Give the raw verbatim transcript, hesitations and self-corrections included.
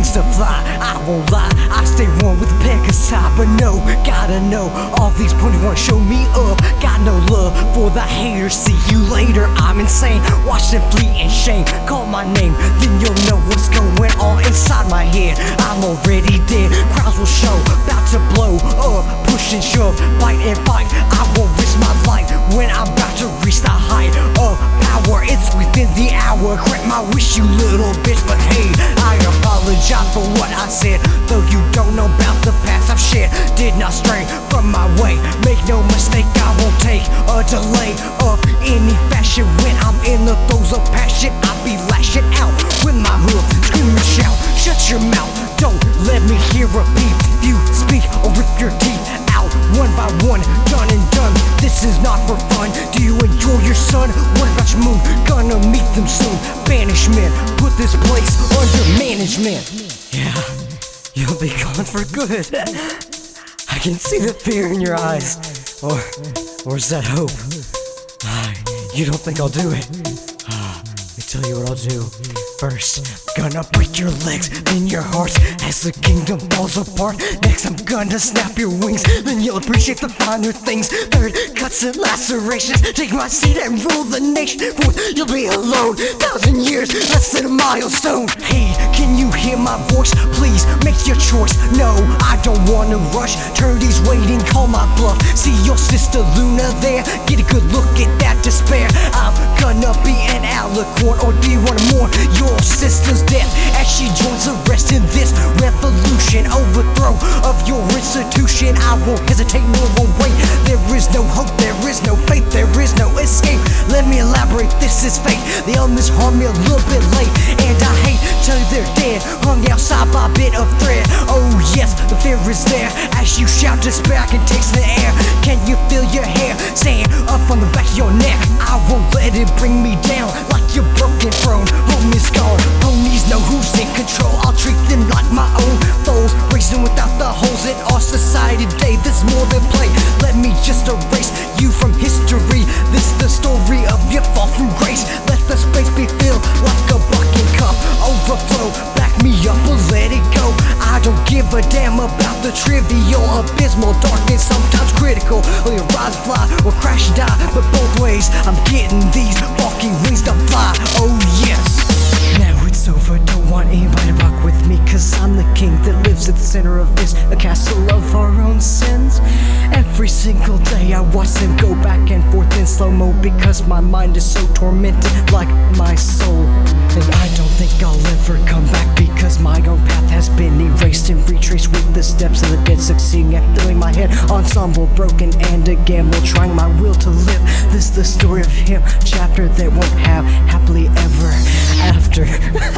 wings to fly. I won't lie, I stay warm with Pegasus, but no, gotta know, all these ponies wanna show me up. Got no love for the haters, see you later, I'm insane. Watch them flee in shame, call my name, then you'll know what's going on inside my head. I'm already dead, crowds will show, about to blow up, push and shove, bite and fight. I won't risk my life when I'm about to reach the height of power. It's within the hour, grant my wish, you little bitch. But hey, I apologize for what I said, though you don't know about the past I've shed. Did not stray from my way, make no mistake, I won't take a delay of any fashion. When I'm in the throes of passion, I'll be lashing out with my hood, scream and shout. Shut your mouth, don't let me hear a peep. You speak or rip your teeth out one by one, done and done. This is not for fun. Do you enjoy your son? What about your moon? Gonna meet them soon. Banishment, put this place under management. Yeah, you'll be gone for good. I can see the fear in your eyes. Or, or is that hope? Uh, you don't think I'll do it? Uh, let me tell you what I'll do. First, gonna break your legs, then your hearts, as the kingdom falls apart. Next, I'm gonna snap your wings, then you'll appreciate the finer things. Third, cuts and lacerations, take my seat and rule the nation. Fourth, you'll be alone, thousand years, less than a milestone. Hey, can you hear my voice? Please, make your choice. No, I don't wanna rush, Turdy's waiting, call my bluff. See your sister Luna there, get a good look at that despair. I'm gonna be an alicorn, or do you wanna mourn your sister's death as she joins the rest in this revolution? Overthrow of your institution, I won't hesitate nor will wait. There is no hope, there is no faith, there is no escape. Let me elaborate, this is fate. The elements harm me a little bit late, and I hate till they're dead, hung outside by a bit of thread. Oh yes, the fear is there as you shout despair, I can taste the air. Can you feel your hair stand up on the back of your neck? I won't let it bring me down like your broken throne. Home is gone, ponies know who's in control. I'll treat them like my own foes, racing without the holes in our society today. This more than play, let me just erase you from history. This the story of your fall from grace. Let the space be filled like a bucket cup, overflow, back me up or let it go. I don't give a damn about the trivial, abysmal darkness, sometimes critical. Or you rise, fly, or crash and die, but both ways I'm getting these walking wings to fly. Oh yes. Now it's over, don't want anybody to rock with me, cause I'm the king that lives at the center of this, a castle of our own sins. Every single day I watch them go back and forth in slow-mo, because my mind is so tormented like my soul. And I don't think I'll ever come back, because my own path has been erased and retraced with the steps of the dead, succeeding at filling my head. Ensemble broken and again, while trying my will to live. This is the story of him, chapter that won't have happily ever after.